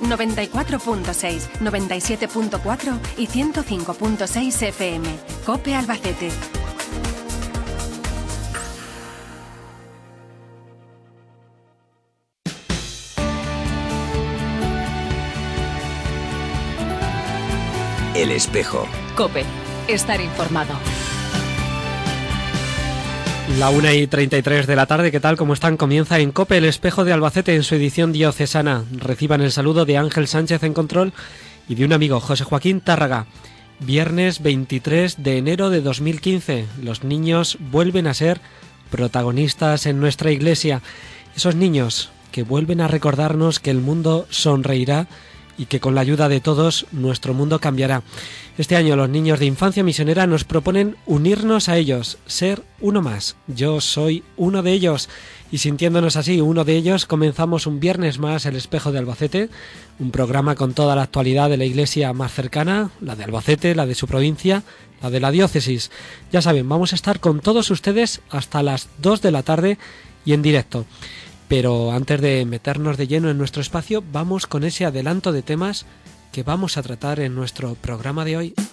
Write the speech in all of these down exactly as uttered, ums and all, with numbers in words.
noventa y cuatro punto seis, noventa y siete punto cuatro y ciento cinco punto seis F M. COPE Albacete. El Espejo. COPE. Estar informado. La una y treinta y tres de la tarde, ¿qué tal? ¿Cómo están? Comienza en COPE El Espejo de Albacete en su edición diocesana. Reciban el saludo de Ángel Sánchez en control y de un amigo, José Joaquín Tárraga. Viernes veintitrés de enero de dos mil quince. Los niños vuelven a ser protagonistas en nuestra iglesia. Esos niños que vuelven a recordarnos que el mundo sonreirá y que con la ayuda de todos nuestro mundo cambiará. Este año los niños de Infancia Misionera nos proponen unirnos a ellos, ser uno más. Yo soy uno de ellos y sintiéndonos así uno de ellos comenzamos un viernes más El Espejo de Albacete, un programa con toda la actualidad de la iglesia más cercana, la de Albacete, la de su provincia, la de la diócesis. Ya saben, vamos a estar con todos ustedes hasta las dos de la tarde y en directo. Pero antes de meternos de lleno en nuestro espacio, vamos con ese adelanto de temas que vamos a tratar en nuestro programa de hoy.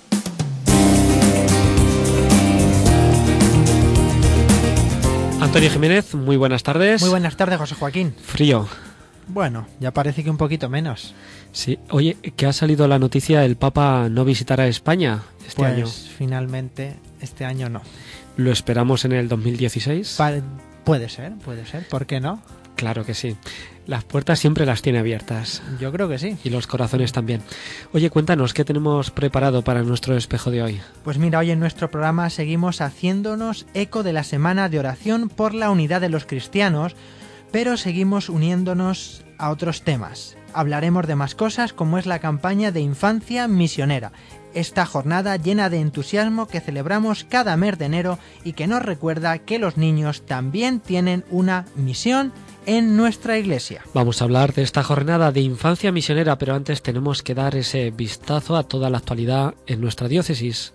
Antonio Jiménez, muy buenas tardes. Muy buenas tardes, José Joaquín. Frío. Bueno, ya parece que un poquito menos. Sí, oye, que ha salido la noticia, el Papa no visitará España este pues, año. Pues finalmente, este año no. ¿Lo esperamos en el dos mil dieciséis? Pa- puede ser, puede ser, ¿por qué no? Claro que sí. Las puertas siempre las tiene abiertas. Yo creo que sí. Y los corazones también. Oye, cuéntanos, ¿qué tenemos preparado para nuestro espejo de hoy? Pues mira, hoy en nuestro programa seguimos haciéndonos eco de la semana de oración por la unidad de los cristianos, pero seguimos uniéndonos a otros temas. Hablaremos de más cosas, como es la campaña de Infancia Misionera, esta jornada llena de entusiasmo que celebramos cada mes de enero y que nos recuerda que los niños también tienen una misión en nuestra iglesia. Vamos a hablar de esta jornada de Infancia Misionera, pero antes tenemos que dar ese vistazo a toda la actualidad en nuestra diócesis.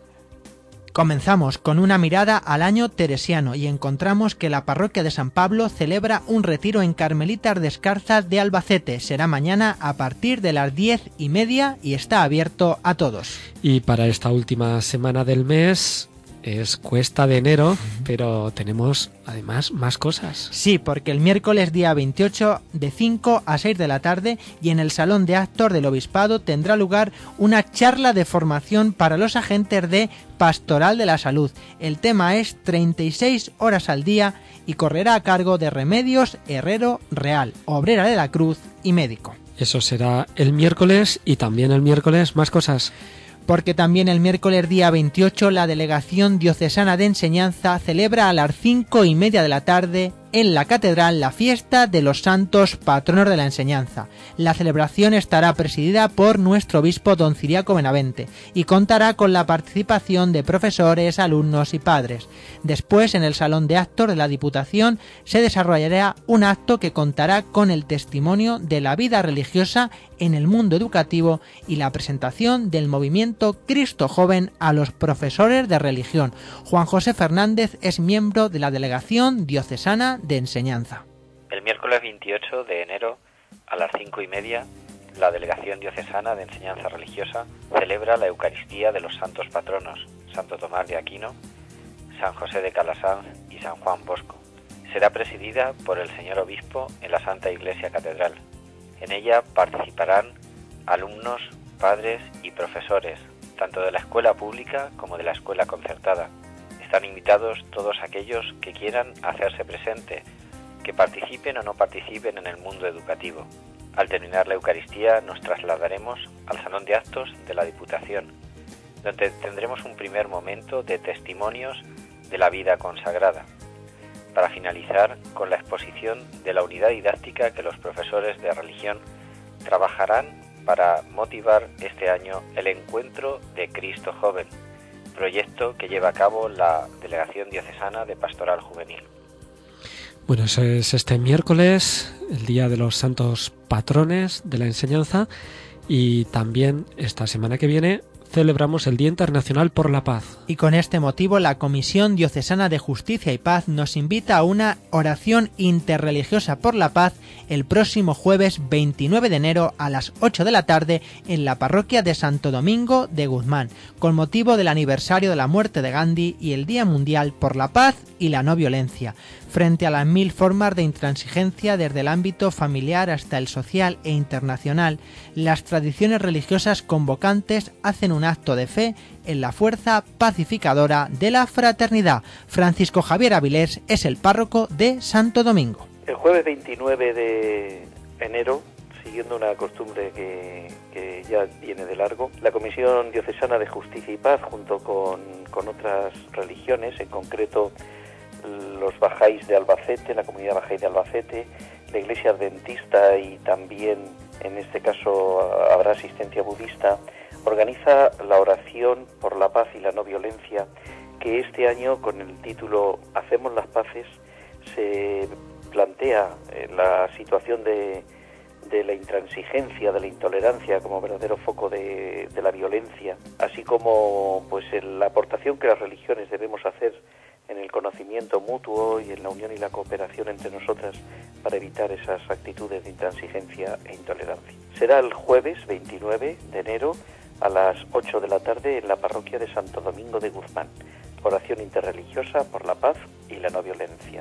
Comenzamos con una mirada al año teresiano y encontramos que la parroquia de San Pablo celebra un retiro en Carmelitas Descalzas de Albacete. Será mañana a partir de las diez y media y está abierto a todos. Y para esta última semana del mes es cuesta de enero, pero tenemos además más cosas. Sí, porque el miércoles día veintiocho de cinco a seis de la tarde y en el Salón de Actos del Obispado tendrá lugar una charla de formación para los agentes de Pastoral de la Salud. El tema es treinta y seis horas al día y correrá a cargo de Remedios Herrero Real, obrera de la Cruz y médico. Eso será el miércoles y también el miércoles más cosas. Porque también el miércoles día veintiocho la Delegación Diocesana de Enseñanza celebra a las cinco y media de la tarde en la Catedral la fiesta de los santos patronos de la enseñanza. La celebración estará presidida por nuestro obispo don Ciriaco Benavente y contará con la participación de profesores, alumnos y padres. Después, en el Salón de Actos de la Diputación, se desarrollará un acto que contará con el testimonio de la vida religiosa en el mundo educativo y la presentación del movimiento Cristo Joven a los profesores de religión. Juan José Fernández es miembro de la Delegación Diocesana de Enseñanza. El miércoles veintiocho de enero a las cinco y media, la Delegación Diocesana de Enseñanza Religiosa celebra la Eucaristía de los santos patronos, Santo Tomás de Aquino, San José de Calasanz y San Juan Bosco. Será presidida por el señor obispo en la Santa Iglesia Catedral. En ella participarán alumnos, padres y profesores, tanto de la escuela pública como de la escuela concertada. Están invitados todos aquellos que quieran hacerse presente, que participen o no participen en el mundo educativo. Al terminar la Eucaristía nos trasladaremos al Salón de Actos de la Diputación, donde tendremos un primer momento de testimonios de la vida consagrada, para finalizar con la exposición de la unidad didáctica que los profesores de religión trabajarán para motivar este año el encuentro de Cristo Joven, proyecto que lleva a cabo la Delegación Diocesana de Pastoral Juvenil. Bueno, eso es este miércoles, el Día de los Santos Patrones de la Enseñanza, y también esta semana que viene celebramos el Día Internacional por la Paz. Y con este motivo la Comisión Diocesana de Justicia y Paz nos invita a una oración interreligiosa por la paz el próximo jueves veintinueve de enero a las ocho de la tarde en la parroquia de Santo Domingo de Guzmán, con motivo del aniversario de la muerte de Gandhi y el Día Mundial por la Paz y la No Violencia. Frente a las mil formas de intransigencia desde el ámbito familiar hasta el social e internacional, las tradiciones religiosas convocantes hacen un acto de fe en la fuerza pacificadora de la fraternidad. Francisco Javier Avilés es el párroco de Santo Domingo. El jueves veintinueve de enero, siguiendo una costumbre que, que ya viene de largo, la Comisión Diocesana de Justicia y Paz, junto con, con otras religiones, en concreto los bajáis de Albacete, la comunidad bajáis de Albacete, la Iglesia Adventista y también, en este caso, habrá asistencia budista, organiza la oración por la paz y la no violencia, que este año, con el título Hacemos las paces, se plantea la situación de, de la intransigencia, de la intolerancia como verdadero foco de, de la violencia, así como pues la aportación que las religiones debemos hacer en el conocimiento mutuo y en la unión y la cooperación entre nosotras para evitar esas actitudes de intransigencia e intolerancia. Será el jueves veintinueve de enero a las ocho de la tarde en la parroquia de Santo Domingo de Guzmán. Oración interreligiosa por la paz y la no violencia.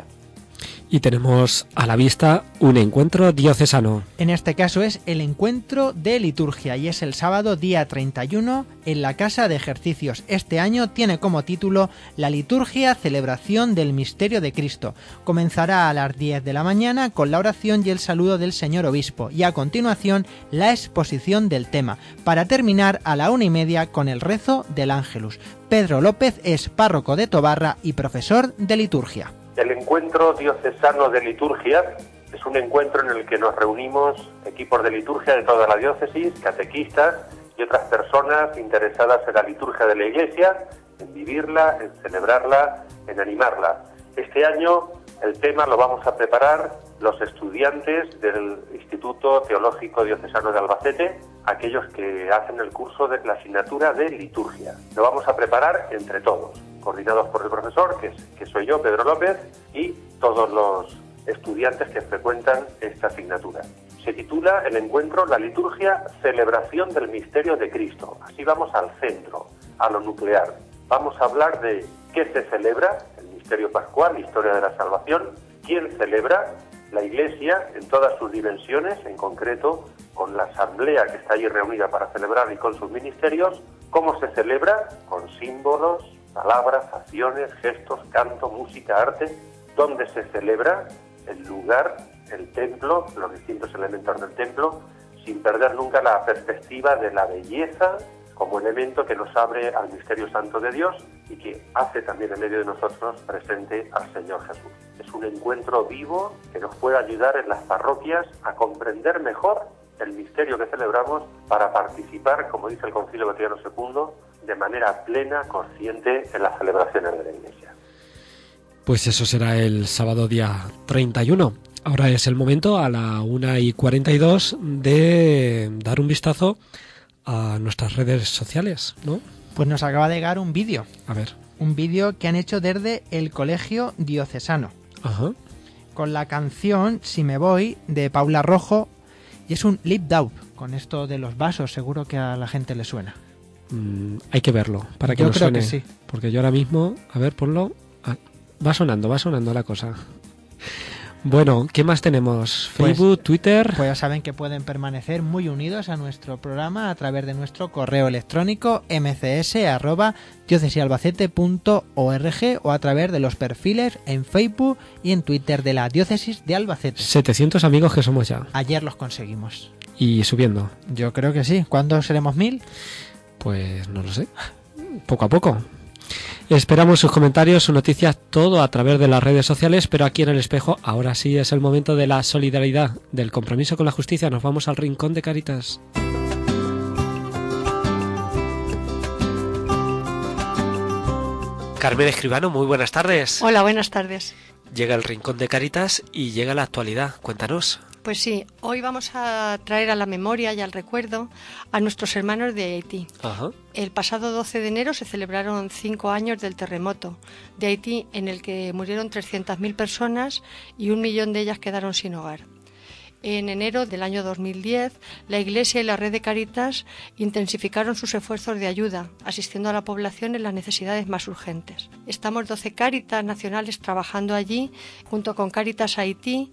Y tenemos a la vista un encuentro diocesano. En este caso es el encuentro de liturgia y es el sábado día treinta y uno en la Casa de Ejercicios. Este año tiene como título La liturgia, celebración del misterio de Cristo. Comenzará a las diez de la mañana con la oración y el saludo del señor obispo y a continuación la exposición del tema, para terminar a la una y media con el rezo del Ángelus. Pedro López es párroco de Tobarra y profesor de liturgia. El encuentro diocesano de liturgia es un encuentro en el que nos reunimos equipos de liturgia de toda la diócesis, catequistas y otras personas interesadas en la liturgia de la Iglesia, en vivirla, en celebrarla, en animarla. Este año el tema lo vamos a preparar los estudiantes del Instituto Teológico Diocesano de Albacete, aquellos que hacen el curso de la asignatura de liturgia. Lo vamos a preparar entre todos, coordinados por el profesor, que, es, que soy yo, Pedro López, y todos los estudiantes que frecuentan esta asignatura. Se titula el encuentro La liturgia, celebración del misterio de Cristo. Así vamos al centro, a lo nuclear. Vamos a hablar de qué se celebra, el misterio pascual, la historia de la salvación, quién celebra, la Iglesia en todas sus dimensiones, en concreto con la asamblea que está allí reunida para celebrar y con sus ministerios, cómo se celebra, con símbolos, palabras, acciones, gestos, canto, música, arte, dónde se celebra, el lugar, el templo, los distintos elementos del templo, sin perder nunca la perspectiva de la belleza como elemento que nos abre al misterio santo de Dios y que hace también en medio de nosotros presente al Señor Jesús. Es un encuentro vivo que nos puede ayudar en las parroquias a comprender mejor el misterio que celebramos para participar, como dice el Concilio Vaticano segundo, de manera plena, consciente en las celebraciones de la Iglesia. Pues eso será el sábado día treinta y uno. Ahora es el momento, a la una y cuarenta y dos, de dar un vistazo a nuestras redes sociales, ¿no? Pues nos acaba de llegar un vídeo. A ver. Un vídeo que han hecho desde el Colegio Diocesano. Ajá. Con la canción Si me voy, de Paula Rojo, y es un lip dub, con esto de los vasos, seguro que a la gente le suena. Mm, hay que verlo, para que yo nos creo suene. Que sí. Porque yo ahora mismo, a ver, ponlo. Ah, va sonando, va sonando la cosa. Bueno, ¿qué más tenemos? Facebook, pues, Twitter... Pues ya saben que pueden permanecer muy unidos a nuestro programa a través de nuestro correo electrónico m c s arroba diócesisalbacete punto org o a través de los perfiles en Facebook y en Twitter de la Diócesis de Albacete. setecientos amigos que somos ya. Ayer los conseguimos. Y subiendo. Yo creo que sí. ¿Cuándo seremos mil? Pues no lo sé. Poco a poco. Esperamos sus comentarios, sus noticias, todo a través de las redes sociales, pero aquí en El Espejo ahora sí es el momento de la solidaridad, del compromiso con la justicia. Nos vamos al Rincón de Cáritas. Carmen Escribano, muy buenas tardes. Hola, buenas tardes. Llega el Rincón de Cáritas y llega la actualidad. Cuéntanos. Pues sí, hoy vamos a traer a la memoria y al recuerdo a nuestros hermanos de Haití. Ajá. El pasado doce de enero se celebraron cinco años del terremoto de Haití, en el que murieron trescientas mil personas y un millón de ellas quedaron sin hogar. En enero del año dos mil diez, la Iglesia y la Red de Cáritas intensificaron sus esfuerzos de ayuda, asistiendo a la población en las necesidades más urgentes. Estamos doce Cáritas nacionales trabajando allí, junto con Cáritas Haití,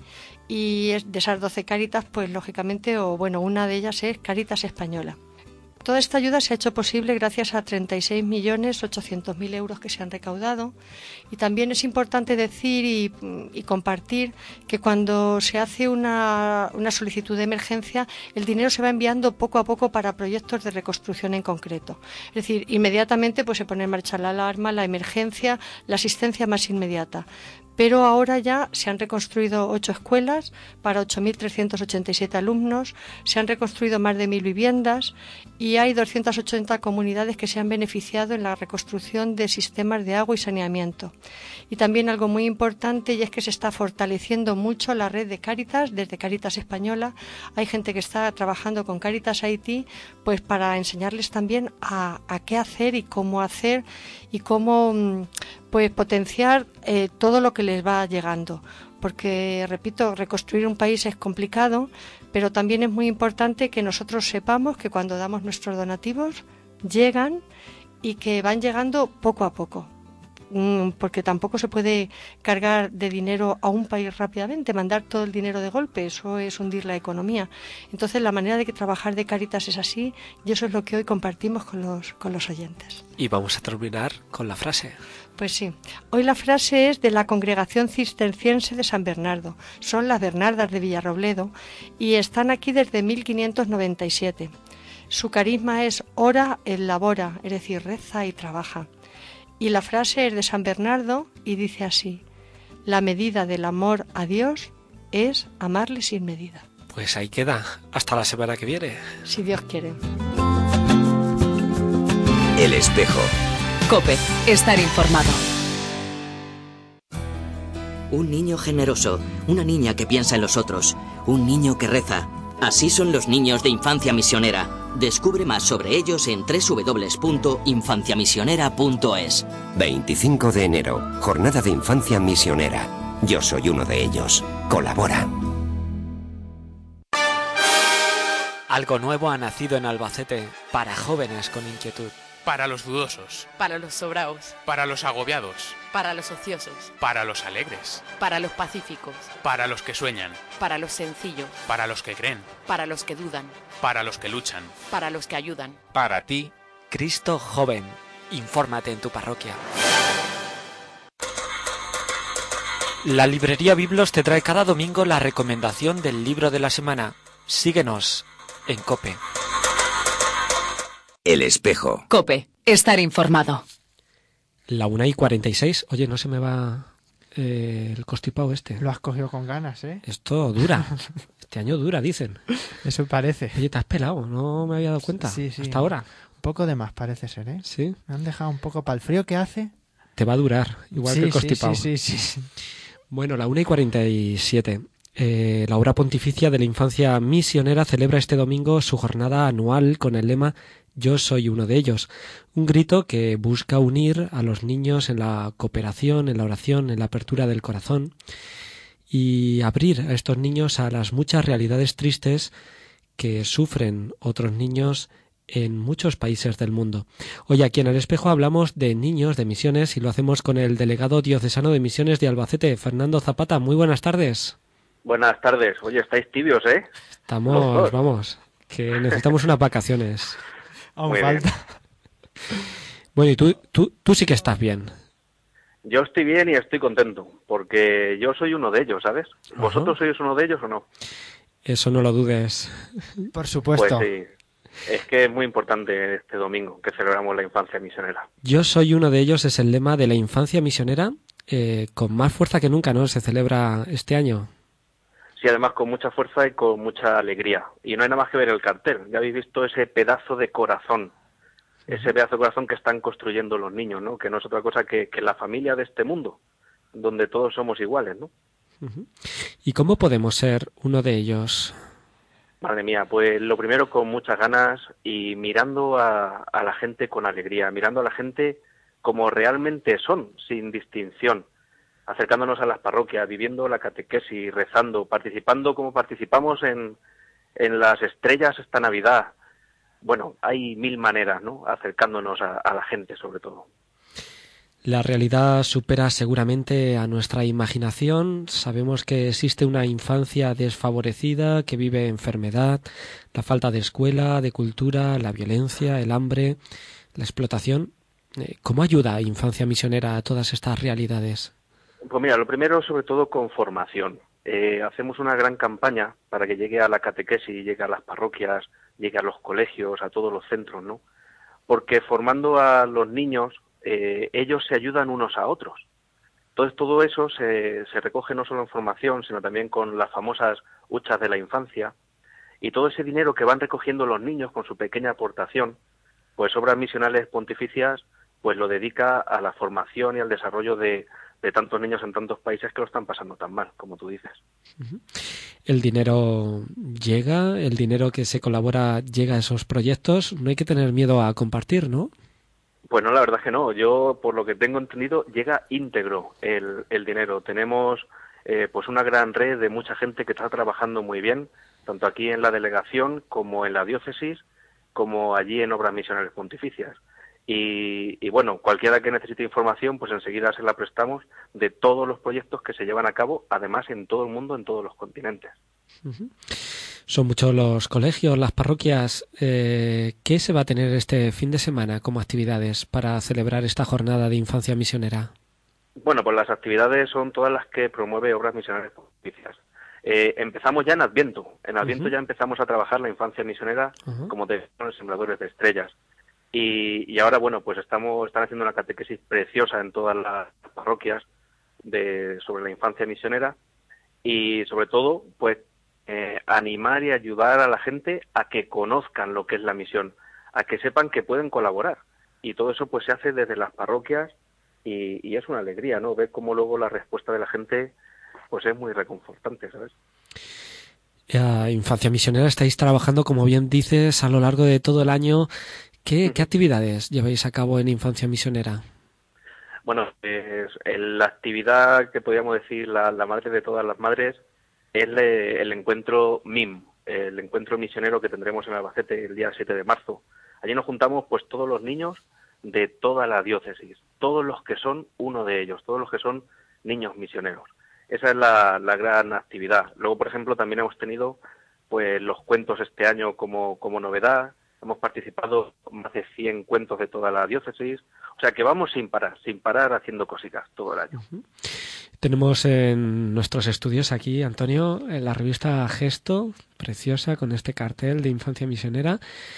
y de esas doce Cáritas, pues lógicamente, o bueno, una de ellas es Cáritas Española. Toda esta ayuda se ha hecho posible gracias a treinta y seis millones ochocientos mil euros que se han recaudado, y también es importante decir y, y compartir que cuando se hace una, una solicitud de emergencia, el dinero se va enviando poco a poco para proyectos de reconstrucción en concreto. Es decir, inmediatamente pues se pone en marcha la alarma, la emergencia, la asistencia más inmediata. Pero ahora ya se han reconstruido ocho escuelas para ocho mil trescientos ochenta y siete alumnos, se han reconstruido más de mil viviendas y hay doscientas ochenta comunidades que se han beneficiado en la reconstrucción de sistemas de agua y saneamiento. Y también algo muy importante, y es que se está fortaleciendo mucho la red de Cáritas, desde Cáritas Española. Hay gente que está trabajando con Cáritas Haití, pues para enseñarles también a, a qué hacer y cómo hacer y cómo pues potenciar eh, todo lo que les va llegando. Porque, repito, reconstruir un país es complicado, pero también es muy importante que nosotros sepamos que cuando damos nuestros donativos llegan y que van llegando poco a poco. Porque tampoco se puede cargar de dinero a un país rápidamente, mandar todo el dinero de golpe, eso es hundir la economía. Entonces la manera de que trabajar de Cáritas es así, y eso es lo que hoy compartimos con los, con los oyentes. Y vamos a terminar con la frase. Pues sí, hoy la frase es de la Congregación Cisterciense de San Bernardo, son las Bernardas de Villarrobledo y están aquí desde mil quinientos noventa y siete. Su carisma es ora et labora, es decir, reza y trabaja. Y la frase es de San Bernardo y dice así: la medida del amor a Dios es amarle sin medida. Pues ahí queda, hasta la semana que viene. Si Dios quiere. El espejo. COPE, estar informado. Un niño generoso, una niña que piensa en los otros, un niño que reza. Así son los niños de Infancia Misionera. Descubre más sobre ellos en doble u doble u doble u punto infancia misionera punto es. veinticinco de enero, Jornada de Infancia Misionera. Yo soy uno de ellos. Colabora. Algo nuevo ha nacido en Albacete para jóvenes con inquietud. Para los dudosos. Para los sobraos. Para los agobiados. Para los ociosos. Para los alegres. Para los pacíficos. Para los que sueñan. Para los sencillos. Para los que creen. Para los que dudan. Para los que luchan. Para los que ayudan. Para ti. Cristo Joven. Infórmate en tu parroquia. La librería Biblos te trae cada domingo la recomendación del libro de la semana. Síguenos en COPE. El espejo. COPE, estar informado. La una y cuarenta y seis. Oye, no se me va eh, el constipado este. Lo has cogido con ganas, ¿eh? Esto dura. Este año dura, dicen. Eso parece. Oye, te has pelado, no me había dado cuenta. Sí, sí. Hasta ahora. Un poco de más parece ser, ¿eh? Sí. Me han dejado un poco para el frío que hace. Te va a durar, igual sí, que el constipado. Sí, sí, sí, sí. Bueno, la una y cuarenta y siete. Eh, la obra pontificia de la Infancia Misionera celebra este domingo su jornada anual con el lema Yo soy uno de ellos, un grito que busca unir a los niños en la cooperación, en la oración, en la apertura del corazón y abrir a estos niños a las muchas realidades tristes que sufren otros niños en muchos países del mundo. Hoy aquí en El Espejo hablamos de niños, de misiones, y lo hacemos con el delegado diocesano de misiones de Albacete, Fernando Zapata. Muy buenas tardes. Buenas tardes. Oye, estáis tibios, ¿eh? Estamos, vamos, que necesitamos unas vacaciones. Aún falta. Bueno, y tú, tú, tú sí que estás bien. Yo estoy bien y estoy contento, porque yo soy uno de ellos, ¿sabes? ¿Vosotros sois uno de ellos o no? Eso no lo dudes. Por supuesto. Pues sí. Es que es muy importante este domingo que celebramos la Infancia Misionera. Yo soy uno de ellos es el lema de la Infancia Misionera, eh, con más fuerza que nunca, ¿no? Se celebra este año. Sí, además con mucha fuerza y con mucha alegría. Y no hay nada más que ver el cartel. Ya habéis visto ese pedazo de corazón, ese pedazo de corazón que están construyendo los niños, ¿no? Que no es otra cosa que, que la familia de este mundo, donde todos somos iguales, ¿no? Uh-huh. ¿Y cómo podemos ser uno de ellos? Madre mía, pues lo primero con muchas ganas y mirando a, a la gente con alegría, mirando a la gente como realmente son, sin distinción, acercándonos a las parroquias, viviendo la catequesis, rezando, participando como participamos en, en las estrellas esta Navidad. Bueno, hay mil maneras, ¿no?, acercándonos a, a la gente sobre todo. La realidad supera seguramente a nuestra imaginación. Sabemos que existe una infancia desfavorecida que vive enfermedad, la falta de escuela, de cultura, la violencia, el hambre, la explotación. ¿Cómo ayuda Infancia Misionera a todas estas realidades? Pues mira, lo primero sobre todo con formación. Eh, hacemos una gran campaña para que llegue a la catequesis, llegue a las parroquias, llegue a los colegios, a todos los centros, ¿no? Porque formando a los niños, Eh, ellos se ayudan unos a otros. Entonces todo eso se, se recoge no solo en formación, sino también con las famosas huchas de la infancia, y todo ese dinero que van recogiendo los niños con su pequeña aportación, pues Obras Misionales Pontificias pues lo dedica a la formación y al desarrollo de, de tantos niños en tantos países que lo están pasando tan mal, como tú dices. El dinero llega, el dinero que se colabora llega a esos proyectos. No hay que tener miedo a compartir, ¿no? Pues no, la verdad es que no. Yo, por lo que tengo entendido, llega íntegro el, el dinero. Tenemos eh, pues una gran red de mucha gente que está trabajando muy bien, tanto aquí en la delegación como en la diócesis, como allí en Obras Misionales Pontificias. Y, y bueno, cualquiera que necesite información, pues enseguida se la prestamos de todos los proyectos que se llevan a cabo, además en todo el mundo, en todos los continentes. Uh-huh. Son muchos los colegios, las parroquias. Eh, ¿Qué se va a tener este fin de semana como actividades para celebrar esta jornada de Infancia Misionera? Bueno, pues las actividades son todas las que promueve Obras Misionales Pontificias. Eh, empezamos ya en Adviento. En Adviento uh-huh. ya empezamos a trabajar la Infancia Misionera, uh-huh. como te decía, los Sembradores de Estrellas. Y, y ahora, bueno, pues estamos están haciendo una catequesis preciosa en todas las parroquias de sobre la Infancia Misionera y, sobre todo, pues Eh, animar y ayudar a la gente a que conozcan lo que es la misión, a que sepan que pueden colaborar, y todo eso pues se hace desde las parroquias y, y es una alegría, ¿no?, ver cómo luego la respuesta de la gente pues es muy reconfortante, ¿sabes? Ya, Infancia Misionera, estáis trabajando, como bien dices, a lo largo de todo el año. ¿Qué, uh-huh. ¿qué actividades lleváis a cabo en Infancia Misionera? Bueno, pues la actividad que podríamos decir la, la madre de todas las madres es el encuentro M I M, el encuentro misionero que tendremos en Albacete el día siete de marzo. Allí nos juntamos pues todos los niños de toda la diócesis, todos los que son uno de ellos, todos los que son niños misioneros. Esa es la, la gran actividad. Luego, por ejemplo, también hemos tenido pues los cuentos este año como, como novedad. Hemos participado en más de cien cuentos de toda la diócesis. O sea que vamos sin parar, sin parar haciendo cositas todo el año. Uh-huh. Tenemos en nuestros estudios aquí, Antonio, en la revista Gesto, preciosa, con este cartel de Infancia Misionera.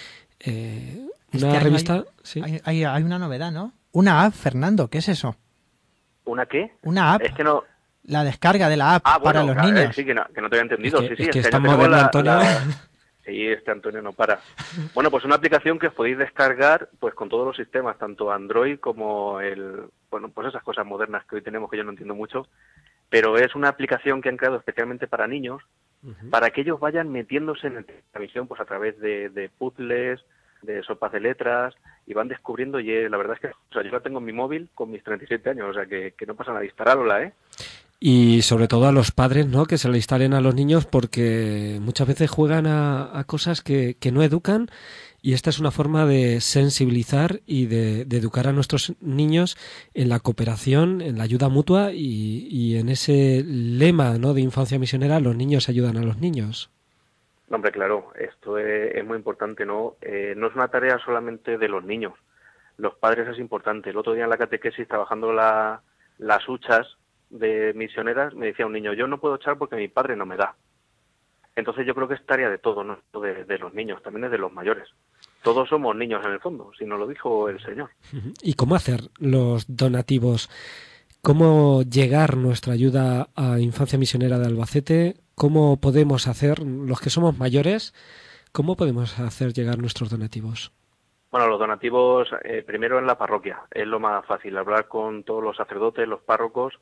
Eh, una que hay, revista... Hay, ¿sí? hay, hay, hay una novedad, ¿no? Una app, Fernando, ¿qué es eso? ¿Una qué? Una app. Es que no... La descarga de la app ah, bueno, para los claro, niños. Eh, sí, que no, que no te había entendido. Es que, sí, sí, es que este está año moderno, la, Antonio. La... Sí, este Antonio no para. Bueno, pues una aplicación que os podéis descargar pues con todos los sistemas, tanto Android como el... Bueno, pues esas cosas modernas que hoy tenemos que yo no entiendo mucho, pero es una aplicación que han creado especialmente para niños, uh-huh. para que ellos vayan metiéndose en la misión pues a través de, de puzzles, de sopas de letras, y van descubriendo, y eh, la verdad es que o sea, yo la tengo en mi móvil con mis treinta y siete años, o sea que, que no pasa nada, instalárosla, ¿eh? Y sobre todo a los padres, ¿no?, que se la instalen a los niños, porque muchas veces juegan a, a cosas que, que no educan, y esta es una forma de sensibilizar y de, de educar a nuestros niños en la cooperación, en la ayuda mutua y, y en ese lema, ¿no?, de Infancia Misionera, los niños ayudan a los niños. Hombre, claro, esto es, es muy importante, ¿no? Eh, no es una tarea solamente de los niños, los padres es importante. El otro día en la catequesis, trabajando la, las huchas de misioneras, me decía un niño, yo no puedo echar porque mi padre no me da. Entonces yo creo que es tarea de todo, no de, de los niños, también es de los mayores. Todos somos niños en el fondo, si nos lo dijo el Señor. ¿Y cómo hacer los donativos? ¿Cómo llegar nuestra ayuda a Infancia Misionera de Albacete? ¿Cómo podemos hacer, los que somos mayores, cómo podemos hacer llegar nuestros donativos? Bueno, los donativos, eh, primero en la parroquia, es lo más fácil, hablar con todos los sacerdotes, los párrocos,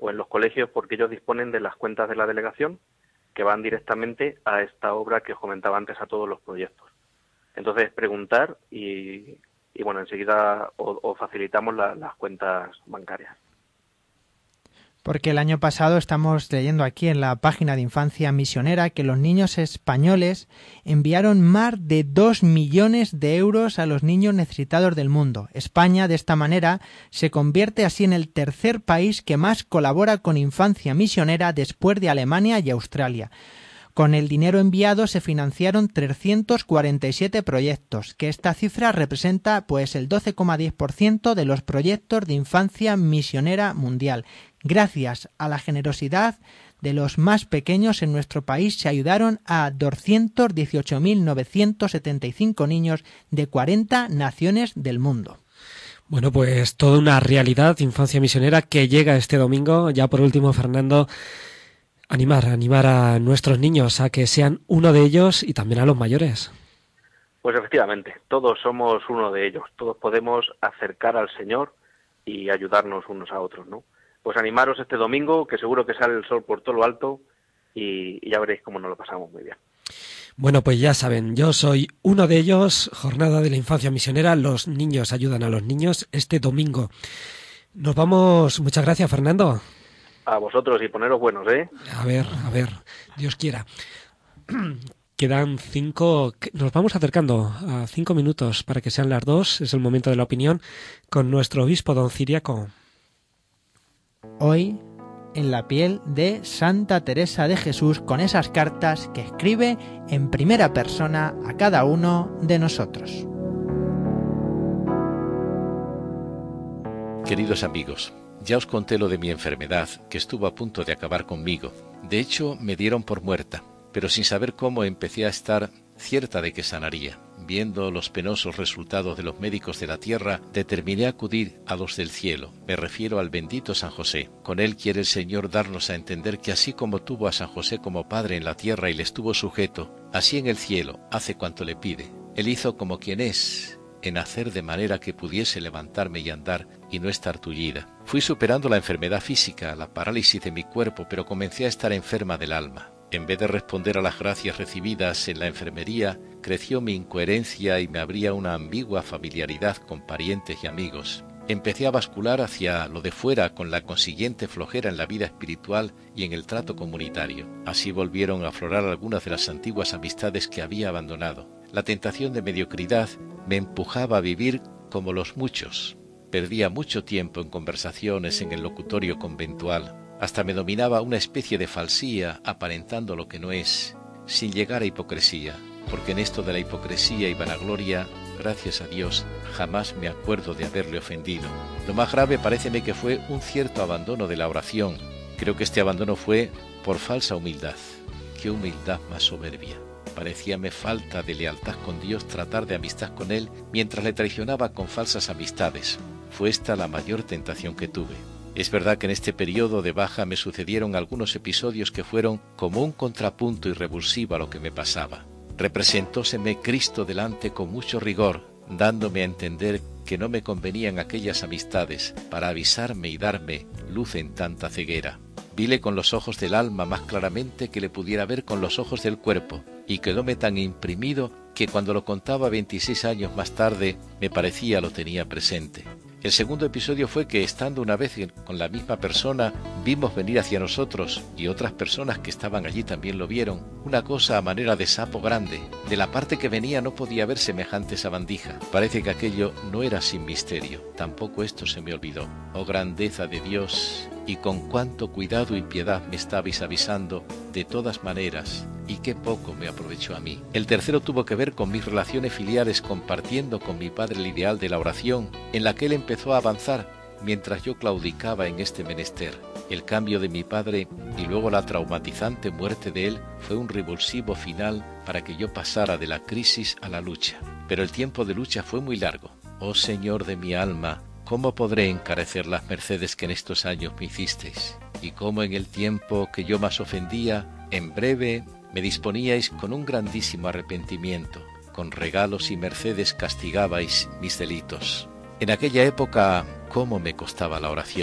o en los colegios, porque ellos disponen de las cuentas de la delegación que van directamente a esta obra que os comentaba antes, a todos los proyectos. Entonces, preguntar y, y bueno, enseguida os, os facilitamos la, las cuentas bancarias. Porque el año pasado estamos leyendo aquí en la página de Infancia Misionera que los niños españoles enviaron más de dos millones de euros a los niños necesitados del mundo. España, de esta manera, se convierte así en el tercer país que más colabora con Infancia Misionera después de Alemania y Australia. Con el dinero enviado se financiaron trescientos cuarenta y siete proyectos, que esta cifra representa pues el doce coma diez por ciento de los proyectos de Infancia Misionera mundial. Gracias a la generosidad de los más pequeños en nuestro país se ayudaron a doscientos dieciocho mil novecientos setenta y cinco niños de cuarenta naciones del mundo. Bueno, pues toda una realidad, Infancia Misionera, que llega este domingo. Ya por último, Fernando, animar, animar a nuestros niños a que sean uno de ellos y también a los mayores. Pues efectivamente, todos somos uno de ellos, todos podemos acercar al Señor y ayudarnos unos a otros, ¿no? Pues animaros este domingo, que seguro que sale el sol por todo lo alto y, y ya veréis cómo nos lo pasamos muy bien. Bueno, pues ya saben, yo soy uno de ellos, Jornada de la Infancia Misionera, los niños ayudan a los niños este domingo. Nos vamos, muchas gracias, Fernando. A vosotros y poneros buenos, ¿eh? A ver, a ver, Dios quiera. Quedan cinco, nos vamos acercando a cinco minutos para que sean las dos, es el momento de la opinión, con nuestro obispo don Ciriaco. Hoy, en la piel de Santa Teresa de Jesús, con esas cartas que escribe en primera persona a cada uno de nosotros. Queridos amigos, ya os conté lo de mi enfermedad, que estuvo a punto de acabar conmigo. De hecho, me dieron por muerta, pero sin saber cómo empecé a estar cierta de que sanaría. Viendo los penosos resultados de los médicos de la tierra, determiné acudir a los del cielo. Me refiero al bendito San José. Con él quiere el Señor darnos a entender que así como tuvo a San José como padre en la tierra y le estuvo sujeto, así en el cielo hace cuanto le pide. Él hizo como quien es, en hacer de manera que pudiese levantarme y andar y no estar tullida. Fui superando la enfermedad física, la parálisis de mi cuerpo, pero comencé a estar enferma del alma. En vez de responder a las gracias recibidas en la enfermería, creció mi incoherencia y me abría una ambigua familiaridad con parientes y amigos. Empecé a bascular hacia lo de fuera con la consiguiente flojera en la vida espiritual y en el trato comunitario. Así volvieron a aflorar algunas de las antiguas amistades que había abandonado. La tentación de mediocridad me empujaba a vivir como los muchos. Perdía mucho tiempo en conversaciones en el locutorio conventual. Hasta me dominaba una especie de falsía, aparentando lo que no es, sin llegar a hipocresía, porque en esto de la hipocresía y vanagloria, gracias a Dios, jamás me acuerdo de haberle ofendido. Lo más grave paréceme que fue un cierto abandono de la oración. Creo que este abandono fue por falsa humildad. ¡Qué humildad más soberbia! Parecíame falta de lealtad con Dios tratar de amistad con Él mientras le traicionaba con falsas amistades. Fue esta la mayor tentación que tuve. Es verdad que en este periodo de baja me sucedieron algunos episodios que fueron como un contrapunto y revulsivo a lo que me pasaba. Representóseme Cristo delante con mucho rigor, dándome a entender que no me convenían aquellas amistades para avisarme y darme luz en tanta ceguera. Vile con los ojos del alma más claramente que le pudiera ver con los ojos del cuerpo, y quedóme tan imprimido que cuando lo contaba veintiséis años más tarde me parecía lo tenía presente. El segundo episodio fue que, estando una vez con la misma persona, vimos venir hacia nosotros, y otras personas que estaban allí también lo vieron, una cosa a manera de sapo grande. De la parte que venía no podía ver semejante sabandija. Parece que aquello no era sin misterio. Tampoco esto se me olvidó. Oh grandeza de Dios, y con cuánto cuidado y piedad me estabais avisando de todas maneras, y qué poco me aprovechó a mí. El tercero tuvo que ver con mis relaciones filiales, compartiendo con mi padre el ideal de la oración, en la que él empezó a avanzar mientras yo claudicaba en este menester. El cambio de mi padre y luego la traumatizante muerte de él fue un revulsivo final para que yo pasara de la crisis a la lucha. Pero el tiempo de lucha fue muy largo. Oh Señor de mi alma, ¿cómo podré encarecer las mercedes que en estos años me hicisteis? Y cómo en el tiempo que yo más ofendía, en breve me disponíais con un grandísimo arrepentimiento, con regalos y mercedes castigabais mis delitos. En aquella época, ¿cómo me costaba la oración?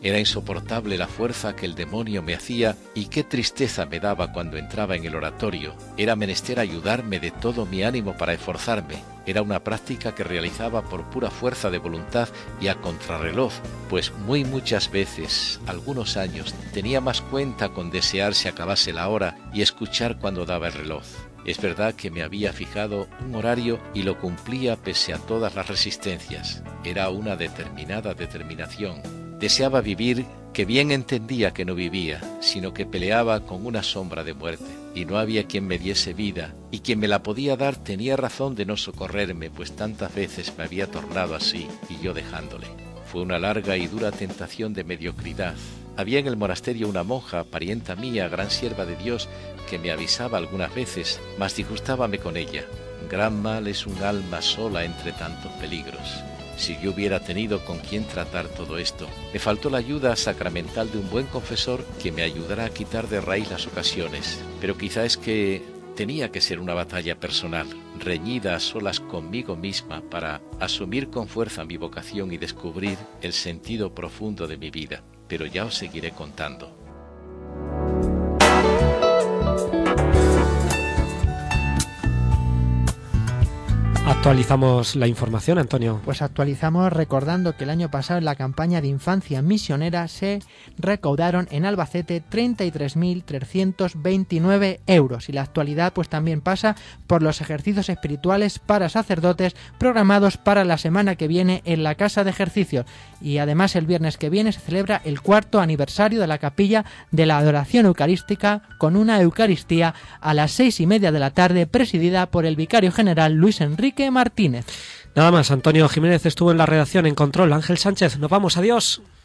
Era insoportable la fuerza que el demonio me hacía y qué tristeza me daba cuando entraba en el oratorio. Era menester ayudarme de todo mi ánimo para esforzarme. Era una práctica que realizaba por pura fuerza de voluntad y a contrarreloj, pues muy muchas veces, algunos años, tenía más cuenta con desear se acabase la hora y escuchar cuando daba el reloj. Es verdad que me había fijado un horario y lo cumplía pese a todas las resistencias. Era una determinada determinación. Deseaba vivir, que bien entendía que no vivía, sino que peleaba con una sombra de muerte. Y no había quien me diese vida, y quien me la podía dar tenía razón de no socorrerme, pues tantas veces me había tornado así, y yo dejándole. Fue una larga y dura tentación de mediocridad. Había en el monasterio una monja, parienta mía, gran sierva de Dios, que me avisaba algunas veces, mas disgustábame con ella. Gran mal es un alma sola entre tantos peligros. Si yo hubiera tenido con quien tratar todo esto, me faltó la ayuda sacramental de un buen confesor que me ayudara a quitar de raíz las ocasiones. Pero quizá es que tenía que ser una batalla personal, reñida a solas conmigo misma para asumir con fuerza mi vocación y descubrir el sentido profundo de mi vida. Pero ya os seguiré contando. Actualizamos la información, Antonio. Pues actualizamos recordando que el año pasado en la campaña de infancia misionera se recaudaron en Albacete treinta y tres mil trescientos veintinueve euros y la actualidad pues también pasa por los ejercicios espirituales para sacerdotes programados para la semana que viene en la Casa de Ejercicios y además el viernes que viene se celebra el cuarto aniversario de la capilla de la adoración eucarística con una Eucaristía a las seis y media de la tarde presidida por el vicario general Luis Enrique Martínez. Nada más, Antonio Jiménez estuvo en la redacción, en control, Ángel Sánchez, nos vamos, adiós.